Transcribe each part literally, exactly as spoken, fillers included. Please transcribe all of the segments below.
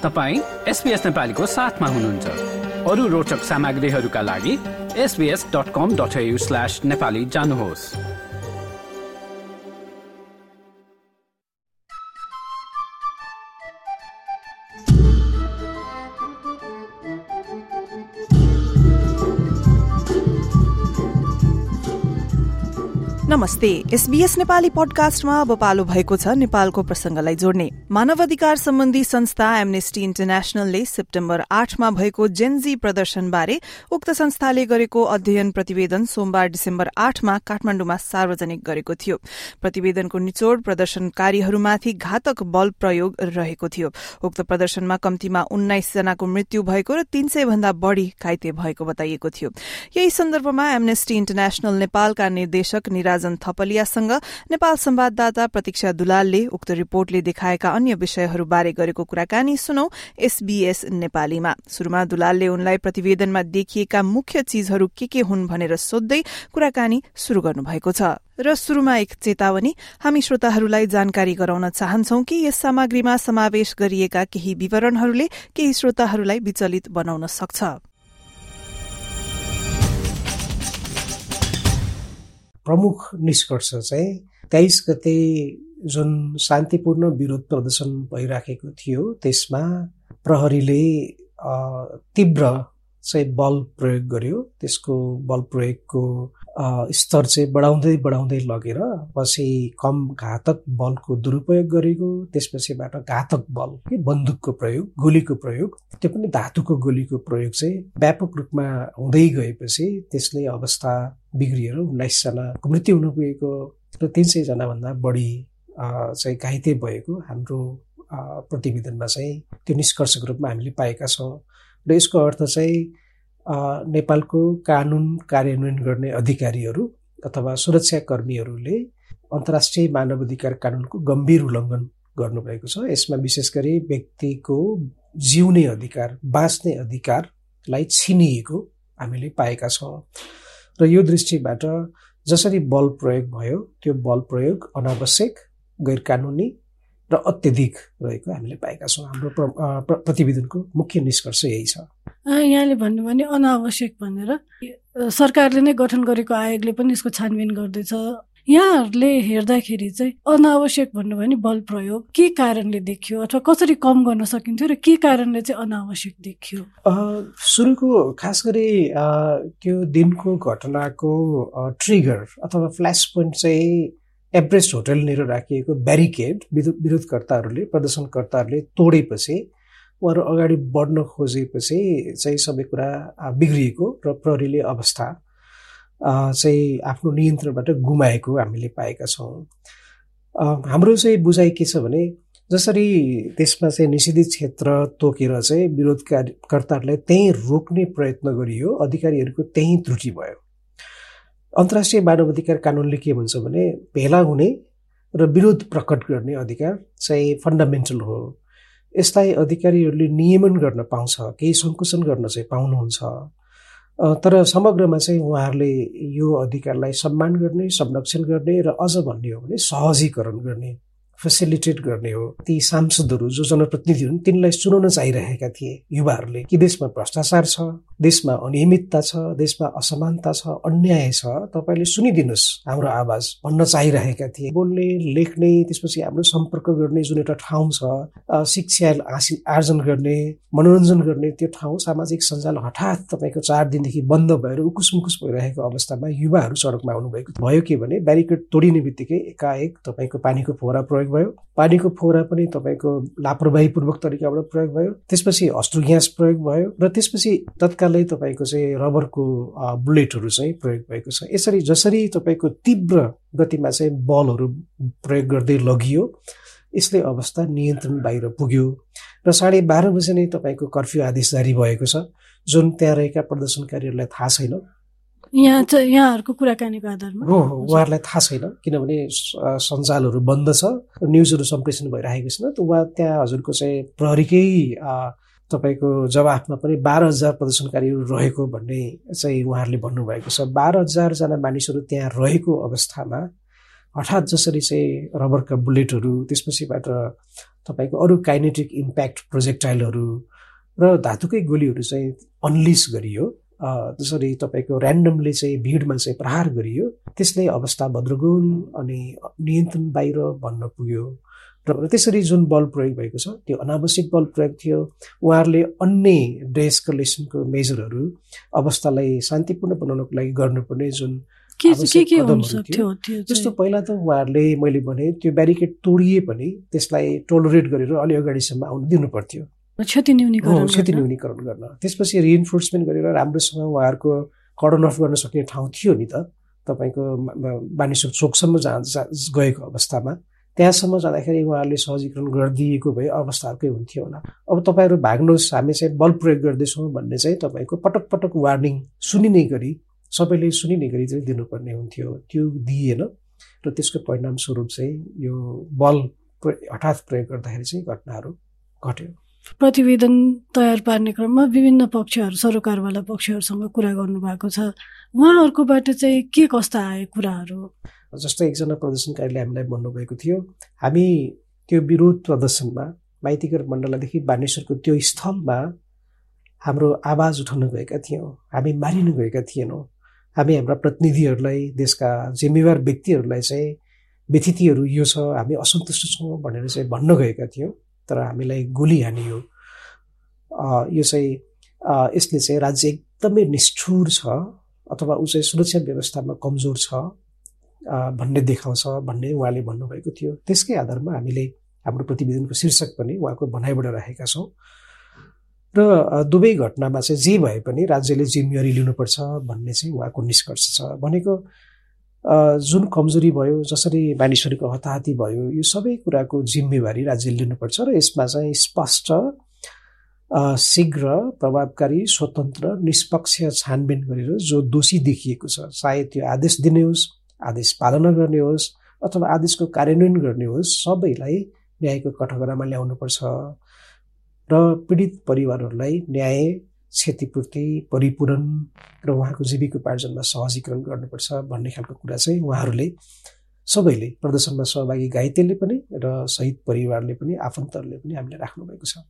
तपाईँ एसबीएस नेपालीको साथमा हुनुहुन्छ। अरू रोचक सामग्रीहरूका लागि SBS dot com dot AU slash Nepali जानुहोस्। नमस्ते। एसबीएस नेपाली पडकास्टमा अब पालो भएको छ नेपालको प्रसंगलाई जोड्ने। मानवाधिकार सम्बन्धी संस्था एमनेस्टी इन्टरनेशनलले सेप्टेम्बर आठमा भएको जेनजी प्रदर्शनबारे उक्त संस्थाले गरेको अध्ययन प्रतिवेदन सोमबार डिसेम्बर आठमा काठमाण्डुमा सार्वजनिक गरेको थियो। प्रतिवेदनको निचोड प्रदर्शनकारीहरूमाथि घातक बल प्रयोग रहेको थियो। उक्त प्रदर्शनमा कम्तीमा उन्नाइस जनाको मृत्यु भएको र तीन सय भन्दा बढ़ी घाइते भएको बताइएको थियो। यही सन्दर्भमा एमनेस्टी इन्टरनेशनल नेपालका निर्देशक निराजन थपलियासँग नेपाल संवाददाता प्रतीक्षा दुलालले उक्त रिपोर्टले देखाएका अन्य विषयहरूबारे गरेको कुराकानी सुनौ एसबीएस नेपालीमा। शुरूमा दुलालले उनलाई प्रतिवेदनमा देखिएका मुख्य चीजहरू के के हुन् भनेर सोध्दै कुराकानी शुरू गर्नुभएको छ। र शुरूमा एक चेतावनी, हामी श्रोताहरूलाई जानकारी गराउन चाहन्छौं कि यस सामग्रीमा समावेश गरिएका केही विवरणहरूले केही श्रोताहरूलाई विचलित बनाउन सक्छ। प्रमुख निष्कर्ष चाहिँ तेइस गते जुन शान्तिपूर्ण विरोध प्रदर्शन भइराखेको थियो त्यसमा प्रहरीले तीव्र चाहिँ बल प्रयोग गर्यो। त्यसको बल प्रयोगको स्तर चाहिँ बढाउँदै बढाउँदै लगेर पछि कम घातक बलको दुरुपयोग गरेको, त्यसपछिबाट घातक बल कि बन्दुकको प्रयोग, गोलीको प्रयोग, त्यो पनि धातुको गोलीको प्रयोग चाहिँ व्यापक रूपमा हुँदै गएपछि त्यसले अवस्था बिग्रिएर उन्नाइस जनाको मृत्यु हुन पुगेको र तीन सय जना भन्दा बढी चाहिँ घाइते भएको हाम्रो प्रतिवेदनमा चाहिँ त्यो निष्कर्षको रूपमा हामीले पाएका छौँ। र यसको अर्थ चाहिँ नेपालको कानुन कार्यान्वयन गर्ने अधिकारीहरू अथवा सुरक्षाकर्मीहरूले अन्तर्राष्ट्रिय मानवाधिकार कानुनको गम्भीर उल्लङ्घन गर्नुभएको छ। यसमा विशेष गरी व्यक्तिको जिउने अधिकार, बाँच्ने अधिकारलाई छिनिएको हामीले पाएका छौँ। र यो दृष्टिबाट जसरी बल प्रयोग भयो त्यो बल प्रयोग अनावश्यक, गैर कानुनी र अत्यधिक रहेको हामीले पाएका छौँ। हाम्रो प्रतिवेदनको मुख्य निष्कर्ष यही छ। यहाँले भन्नुभयो भने अनावश्यक भनेर सरकारले नै गठन गरेको आयोगले पनि यसको छानबिन गर्दैछ। यहाँहरूले हेर्दाखेरि चाहिँ अनावश्यक भन्नुभयो भने बल प्रयोग के कारणले देखियो अथवा कसरी कम गर्न सकिन्थ्यो र के कारणले चाहिँ अनावश्यक देखियो? सुरुको खास गरी त्यो दिनको घटनाको ट्रिगर अथवा फ्ल्यास पोइन्ट चाहिँ एभरेस्ट होटलनिर राखिएको ब्यारिकेड विरोधकर्ताहरूले प्रदर्शनकर्ताहरूले तोडेपछि उहाँहरू अगाडि बढ्न खोजेपछि चाहिँ सबै कुरा बिग्रिएको र प्रहरीले अवस्था चाहिँ आफ्नो नियन्त्रणबाट गुमाएको हामीले पाएका छौँ। हाम्रो चाहिँ बुझाइ के छ भने जसरी त्यसमा चाहिँ निषेधित क्षेत्र तोकेर चाहिँ विरोधकर्ताहरूलाई त्यहीँ रोक्ने प्रयत्न गरियो, अधिकारीहरूको त्यहीँ त्रुटि भयो। अन्तर्राष्ट्रिय मानवाधिकार कानुनले के भन्छ भने भेला हुने र विरोध प्रकट गर्ने अधिकार चाहिँ फन्डामेन्टल हो। यसलाई अधिकारीहरूले नियमन गर्न पाउँछ, केही सङ्कुचन गर्न चाहिँ पाउनुहुन्छ। तर समग्रमा चाहिँ उहाँहरूले यो अधिकारलाई सम्मान गर्ने, संरक्षण गर्ने र अझ भन्ने हो भने सहजीकरण गर्ने, फेसिलिटेट गर्ने हो। ती सांसदहरू जो जनप्रतिनिधि हुन् तिनलाई सुनाउन चाहिरहेका थिए युवाहरूले कि देशमा भ्रष्टाचार छ, देशमा अनियमितता छ, देशमा असमानता छ, अन्याय छ, तपाईँले सुनिदिनुहोस् हाम्रो आवाज भन्न चाहिरहेका थिए। बोल्ने, लेख्ने, त्यसपछि हाम्रो सम्पर्क गर्ने जुन एउटा ठाउँ छ, शिक्षा आर्जन गर्ने, मनोरञ्जन गर्ने त्यो ठाउँ, सामाजिक सञ्जाल हठात तपाईँको चार दिनदेखि बन्द भएर उकुस मुकुस भइरहेको अवस्थामा युवाहरू सडकमा आउनुभएको भयो। के भने ब्यारिकेड तोडिने बित्तिकै एकाएक तपाईँको पानीको फोहरा प्रयोग भयो। पानीको फोहरा पनि तपाईँको लापरवाहीपूर्वक तरिकाबाट प्रयोग भयो। त्यसपछि अश्रु ग्यास प्रयोग भयो र त्यसपछि तत्कालै तपाईँको चाहिँ रबरको बुलेटहरू चाहिँ प्रयोग भएको छ। यसरी जसरी तपाईँको तीव्र गतिमा चाहिँ बलहरू प्रयोग गर्दै लगियो, यसले अवस्था नियन्त्रण बाहिर पुग्यो र साढे बाह्र बजे नै तपाईँको कर्फ्यू आदेश जारी भएको छ, जुन त्यहाँ रहेका प्रदर्शनकारीहरूलाई थाहा छैन। यहाँ चाहिँ यहाँहरूको कुराकानीको आधारमा हो हो उहाँहरूलाई थाहा छैन, किनभने सञ्जालहरू बन्द छ, न्युजहरू सम्प्रेषण भइरहेको छैन। त उहाँ त्यहाँ हजुरको चाहिँ प्रहरीकै तपाईँको जवाफमा पनि बाह्र हजार प्रदर्शनकारीहरू रहेको भन्ने चाहिँ उहाँहरूले भन्नुभएको छ। बाह्र हजारजना मानिसहरू त्यहाँ रहेको अवस्थामा हठात जसरी चाहिँ रबरका बुलेटहरू, त्यसपछिबाट तपाईँको अरू काइनेटिक इम्प्याक्ट प्रोजेक्टाइलहरू र धातुकै गोलीहरू चाहिँ अनलिस गरियो, जसरी तपाईँको ऱ्यान्डमली चाहिँ भिडमा चाहिँ प्रहार गरियो, त्यसले अवस्था भद्रगोल अनि नियन्त्रण बाहिर भन्न पुग्यो। र त्यसरी जुन बल प्रयोग भएको छ त्यो अनावश्यक बल प्रयोग थियो। उहाँहरूले अन्य डेस्कलेसनको मेजरहरू अवस्थालाई शान्तिपूर्ण बनाउनको लागि गर्नुपर्ने जुन जस्तो पहिला त उहाँहरूले मैले भने त्यो ब्यारिकेड तोडिए पनि त्यसलाई टोलरेट गरेर अलि अगाडिसम्म आउन दिनु पर्थ्यो, क्षति न्यूनीकरण क्षति न्यूनीकरण गर्न। त्यसपछि रिइन्फोर्समेन्ट गरेर राम्रोसँग उहाँहरूको कर्डन अफ गर्न सक्ने ठाउँ थियो नि त तपाईँको बानेश्वर चोकसम्म जहाँ गएको अवस्थामा, त्यहाँसम्म जाँदाखेरि उहाँहरूले सहजीकरण गरिदिएको भए अवस्था अर्कै हुन्थ्यो होला। अब तपाईँहरू भाग्नुहोस्, हामी चाहिँ बल प्रयोग गर्दैछौँ भन्ने चाहिँ तपाईँको पटक पटक वार्निङ सुनिने गरी, सबैले सुनिने गरी चाहिँ दिनुपर्ने हुन्थ्यो, त्यो दिएन र त्यसको परिणाम स्वरूप चाहिँ यो बल हठात प्रयोग गर्दाखेरि चाहिँ घटनाहरू घट्यो। प्रतिवेदन तयार पार्ने क्रममा विभिन्न पक्षहरू, सरोकारवाला पक्षहरूसँग कुरा गर्नुभएको छ, उहाँहरूकोबाट चाहिँ के कस्ता आए कुराहरू? जस्तो एकजना प्रदर्शनकारीले हामीलाई भन्नुभएको थियो, हामी त्यो विरोध प्रदर्शनमा माइतीघर मण्डलादेखि बानेश्वरको त्यो स्थलमा हाम्रो आवाज उठाउन गएका थियौँ, हामी मारिन गएका थिएनौँ। हामी हाम्रा प्रतिनिधिहरूलाई, देशका जिम्मेवार व्यक्तिहरूलाई चाहिँ व्यथितिहरू यो छ, हामी असन्तुष्ट छौँ भनेर चाहिँ भन्न गएका थियौँ, तर हामीलाई गोली हानियो। यो चाहिँ यसले चाहिँ राज्य एकदमै निष्ठुर छ अथवा ऊ चाहिँ सुरक्षा व्यवस्थामा कमजोर छ भन्ने देखाउँछ भन्ने उहाँले भन्नुभएको थियो। त्यसकै आधारमा हामीले हाम्रो प्रतिवेदनको शीर्षक पनि उहाँको भनाइबाट राखेका छौँ र दुवै घटनामा चाहिँ जे भए पनि राज्यले जिम्मेवारी लिनुपर्छ भन्ने चाहिँ उहाँको निष्कर्ष छ। भनेको जुन कमजोरी भयो, जसरी मानिसहरूको हताहती भयो, यो सबै कुराको जिम्मेवारी राज्यले लिनुपर्छ र यसमा चाहिँ स्पष्ट, शीघ्र, प्रभावकारी, स्वतन्त्र, निष्पक्ष छानबिन गरेर जो दोषी देखिएको छ, सायद त्यो आदेश दिने होस्, आदेश पालना गर्ने होस् अथवा आदेशको कार्यान्वयन गर्ने होस्, सबैलाई न्यायको कठघरामा ल्याउनुपर्छ र पीडित परिवारहरूलाई न्याय, क्षतिपूर्ति, परिपूरण र उहाँको जीविकोपार्जनमा सहजीकरण गर्नुपर्छ भन्ने खालको कुरा चाहिँ उहाँहरूले सबैले, प्रदर्शनमा सहभागी घाइतेले पनि र शहीद परिवारले पनि, आफन्तहरूले पनि हामीले राख्नुभएको छ।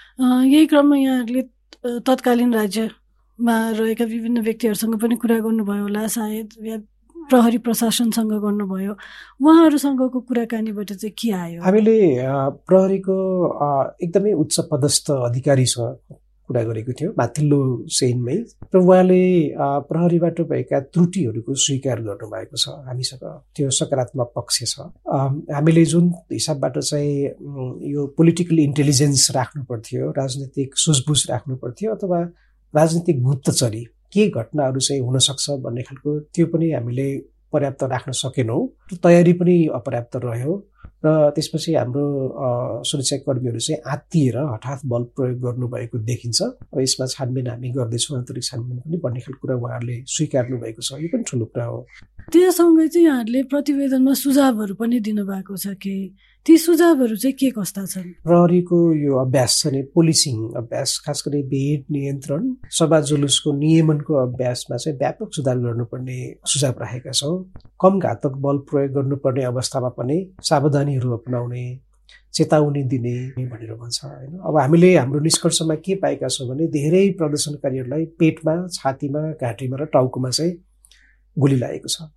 यही क्रममा यहाँहरूले तत्कालीन राज्यमा रहेका विभिन्न व्यक्तिहरूसँग पनि कुरा गर्नुभयो होला, सायद या प्रहरी प्रशासनसँग गर्नुभयो, उहाँहरूसँगको कुराकानीबाट चाहिँ के आयो? हामीले प्रहरीको एकदमै उच्च पदस्थ अधिकारीसँग कुरा गरेको थियो, माथिल्लो सेनमै, र उहाँले प्रहरीबाट भएका त्रुटिहरूको स्वीकार गर्नुभएको छ। हामीसँग त्यो सकारात्मक पक्ष छ। हामीले जुन हिसाबबाट चाहिँ यो पोलिटिकल इन्टेलिजेन्स राख्नु पर्थ्यो, राजनीतिक सुझबुझ राख्नु पर्थ्यो अथवा राजनीतिक गुप्तचरी के घटनाहरू चाहिँ हुन सक्छ भन्ने खालको, त्यो पनि हामीले पर्याप्त राख्न सकेनौँ, तयारी पनि अपर्याप्त रह्यो र त्यसपछि हाम्रो सुरक्षाकर्मीहरू चाहिँ आत्तिएर हठात बल प्रयोग गर्नुभएको देखिन्छ। अब यसमा छानबिन हामी गर्दैछौँ, आन्तरिक छानबिन पनि भन्ने खालको कुरा उहाँहरूले स्वीकार्नु भएको छ, यो पनि ठुलो कुरा हो। त्यससँगै चाहिँ यहाँहरूले प्रतिवेदनमा सुझावहरू पनि दिनुभएको छ कि ती सुझावहरू चाहिँ के कस्ता छन्? प्रहरीको यो अभ्यास छ नि, पुलिसिङ अभ्यास, खास गरी भिड नियन्त्रण, सभा जुलुसको नियमनको अभ्यासमा चाहिँ व्यापक सुधार गर्नुपर्ने सुझाव राखेका छौँ। कम घातक बल प्रयोग गर्नुपर्ने अवस्थामा पनि सावधानीहरू अपनाउने, चेतावनी दिने भनेर भन्छ होइन। अब हामीले हाम्रो निष्कर्षमा के पाएका छौँ भने धेरै प्रदर्शनकारीहरूलाई पेटमा, छातीमा, घाँटीमा र टाउकोमा चाहिँ गोली लागेको छ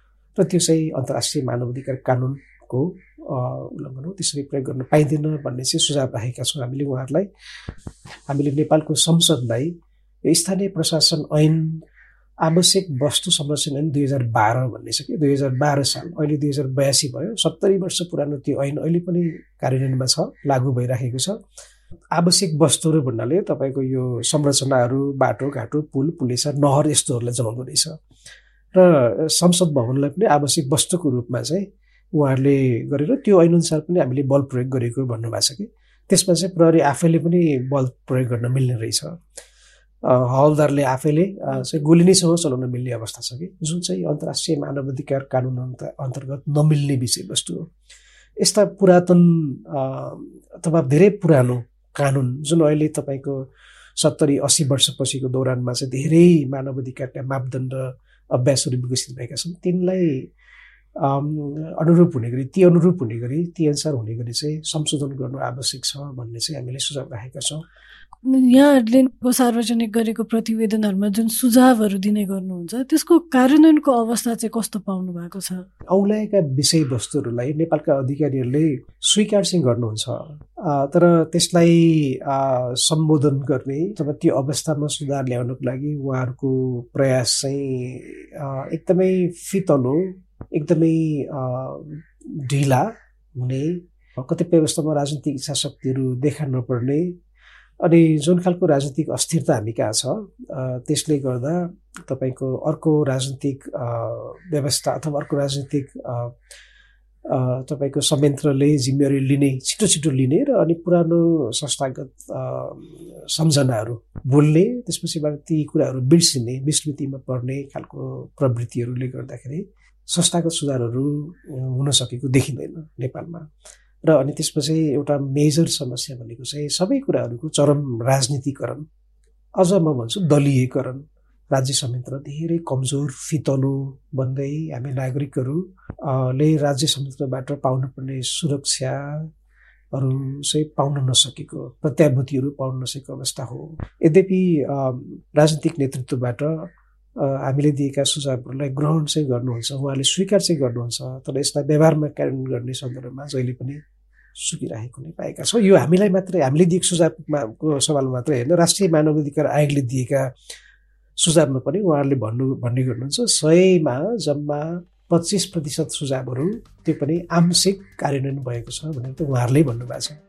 र त्यो चाहिँ अन्तर्राष्ट्रिय मानवाधिकार कानुनको उल्लङ्घन हो, त्यसरी प्रयोग गर्न पाइँदैन भन्ने चाहिँ सुझाव राखेका छौँ हामीले उहाँहरूलाई। हामीले नेपालको संसदलाई स्थानीय प्रशासन ऐन, आवश्यक वस्तु संरक्षण ऐन दुई हजार बाह्र भन्ने छ कि दुई हजार बाह्र साल, अहिले दुई हजार बयासी भयो, सत्तरी वर्ष पुरानो त्यो ऐन अहिले पनि कार्यान्वयनमा छ, लागू भइराखेको छ। आवश्यक वस्तुहरू भन्नाले तपाईँको यो संरचनाहरू, बाटो घाटो, पुल, पुलेसा, नहर यस्तोहरूलाई जनाउँदो रहेछ र संसद भवनलाई पनि आवश्यक वस्तुको रूपमा चाहिँ उहाँहरूले गरेर त्यो ऐनअनुसार पनि हामीले बल प्रयोग गरेको भन्नुभएको छ कि त्यसमा चाहिँ प्रहरी आफैले पनि बल प्रयोग गर्न मिल्ने रहेछ। हवलदारले आफैले चाहिँ गोली नैसँग चलाउन मिल्ने अवस्था छ कि जुन चाहिँ अन्तर्राष्ट्रिय मानवाधिकार कानुन अन्तर्गत नमिल्ने विषयवस्तु हो। यस्ता पुरातन अथवा धेरै पुरानो कानुन जुन अहिले तपाईँको सत्तरी अस्सी वर्षपछिको दौरानमा चाहिँ धेरै मानवाधिकारका मापदण्ड अभ्यासहरू विकसित भएका छन्, तिनलाई अनुरूप हुने गरी ती अनुरूप हुने गरी ती अनुसार हुने गरी चाहिँ संशोधन गर्नु आवश्यक छ भन्ने चाहिँ हामीले सुझाव राखेका छौँ। यहाँहरूले सार्वजनिक गरेको प्रतिवेदनहरूमा जुन सुझावहरू दिने गर्नुहुन्छ त्यसको कार्यान्वयनको अवस्था चाहिँ कस्तो पाउनु भएको छ? औँल्याएका विषयवस्तुहरूलाई नेपालका अधिकारीहरूले स्वीकार चाहिँ गर्नुहुन्छ, तर त्यसलाई सम्बोधन गर्ने अथवा त्यो अवस्थामा सुधार ल्याउनको लागि उहाँहरूको प्रयास चाहिँ एकदमै फितलो, एकदमै ढिला हुने, कतिपय अवस्थामा राजनीतिक इच्छा शक्तिहरू देखा नपर्ने अनि जुन खालको राजनीतिक अस्थिरता हामी कहाँ छ त्यसले गर्दा तपाईँको अर्को राजनीतिक व्यवस्था अथवा अर्को राजनीतिक तपाईँको संयन्त्रले जिम्मेवारी लिने छिटो छिटो लिने र अनि पुरानो संस्थागत सम्झनाहरू बोल्ने, त्यसपछिबाट ती कुराहरू बिर्सिने, विस्मृतिमा पर्ने खालको प्रवृत्तिहरूले गर्दाखेरि संस्थागत सुधारहरू हुन सकेको देखिँदैन नेपालमा। र अनि त्यसपछि एउटा मेजर समस्या भनेको चाहिँ सबै कुराहरूको चरम राजनीतिकरण, अझ म भन्छु दलीयकरण। राज्य संयन्त्र धेरै कमजोर, फितलो बन्दै हामी नागरिकहरूले राज्य संयन्त्रबाट पाउनुपर्ने सुरक्षाहरू चाहिँ पाउन नसकेको, प्रत्याभूतिहरू पाउन नसकेको अवस्था हो। यद्यपि राजनीतिक नेतृत्वबाट हामीले दिएका सुझावहरूलाई ग्रहण चाहिँ गर्नुहुन्छ, उहाँले स्वीकार चाहिँ गर्नुहुन्छ, तर यसलाई व्यवहारमा कार्यान्वयन गर्ने सन्दर्भमा जहिले पनि सुकिरहेको नै पाएका छौँ। यो हामीलाई मात्रै, हामीले दिएको सुझावको सवालमा मात्रै होइन, राष्ट्रिय मानवाधिकार आयोगले दिएका सुझावमा पनि उहाँहरूले भन्नु भन्ने गर्नुहुन्छ सयमा जम्मा पच्चिस प्रतिशत सुझावहरू त्यो पनि आंशिक कार्यान्वयन भएको छ भनेर त उहाँहरूले भन्नुभएको छ।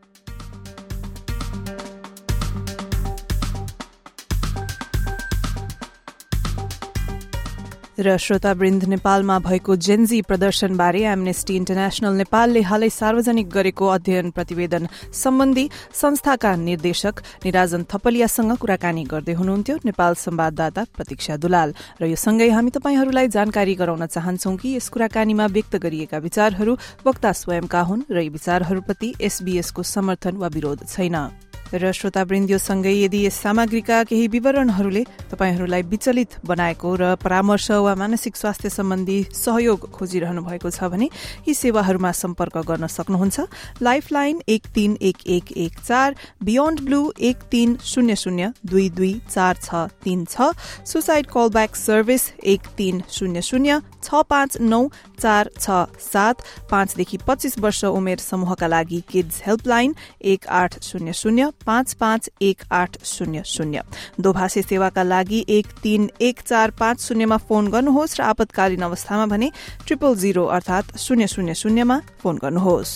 र श्रोतावृन्द, नेपालमा भएको जेन्जी प्रदर्शनबारे एमनेस्टी इन्टरनेशनल नेपालले हालै सार्वजनिक गरेको अध्ययन प्रतिवेदन सम्बन्धी संस्थाका निर्देशक निराजन थपलियासँग कुराकानी गर्दै हुनुहुन्थ्यो नेपाल संवाददाता प्रतीक्षा दुलाल। र यो सँगै हामी तपाईहरूलाई जानकारी गराउन चाहन्छौं कि यस कुराकानीमा व्यक्त गरिएका विचारहरू वक्ता स्वयंका हुन् र यी विचारहरूप्रति एसबीएसको समर्थन वा विरोध छैन। र श्रोतावृन्द, यो सँगै यदि यस सामग्रीका केही विवरणहरूले तपाईहरूलाई विचलित बनाएको र परामर्श वा मानसिक स्वास्थ्य सम्बन्धी सहयोग खोजिरहनु भएको छ भने यी सेवाहरूमा सम्पर्क गर्न सक्नुहुन्छ। लाइफलाइन एक तीन एक एक एक चार, बियोन्ड ब्लू एक तीन शून्य शून्य दुई दुई चार छ तीन छ, सुसाइड कलब्याक सर्भिस एक तीन शून्य शून्य छ पाँच नौ चार छ सात, पाँचदेखि पच्चीस वर्ष उमेर समूहका लागि किड्स हेल्पलाइन एक आठ शून्य शून्य पाँच पाँच एक आठ शून्य शून्य, दोभाषी सेवाका लागि एक तीन एक चार पाँच शून्यमा फोन गर्नुहोस् र आपतकालीन अवस्थामा भने ट्रिपल जीरो अर्थात शून्य शून्य शून्यमा फोन गर्नुहोस्।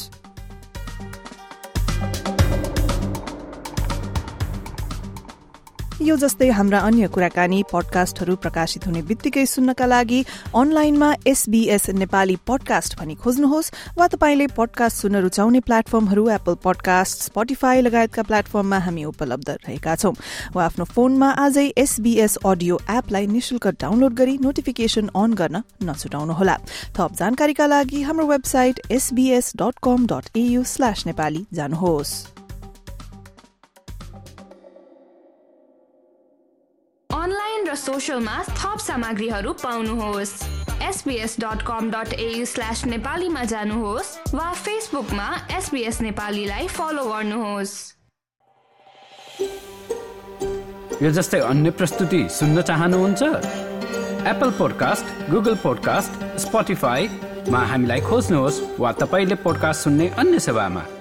यो जस्तै हाम्रा अन्य कुराकानी पडकास्टहरू प्रकाशित हुने बित्तिकै सुन्नका लागि अनलाइनमा एसबीएस नेपाली पडकास्ट भनी खोज्नुहोस् वा तपाईले पडकास्ट सुन्न रुचाउने प्लेटफर्महरू एप्पल पडकास्ट, स्पोटिफाई लगायतका प्लेटफर्ममा हामी उपलब्ध रहेका छौं। वा आफ्नो फोनमा आजै एसबीएस अडियो एपलाई निशुल्क डाउनलोड गरी नोटिफिकेशन अन गर्न नछुटाउनुहोला। थप जानकारीका लागि हाम्रो website SBS dot com dot AU slash Nepali जानुहोस्। अनलाइन र सोशलमा थप सामग्रीहरू पाउनुहोस्। SBS dot com dot AU slash नेपालीमा जानुहोस् वा फेसबुकमा एसबीएस नेपालीलाई फलो गर्नुहोस्। यो जस्तै अन्य प्रस्तुति सुन्न चाहनुहुन्छ? एप्पल पोडकास्ट, गुगल पोडकास्ट, स्पोटिफाईमा हामीलाई खोज्नुहोस् वा तपाईले पोडकास्ट सुन्ने अन्य सेवामा।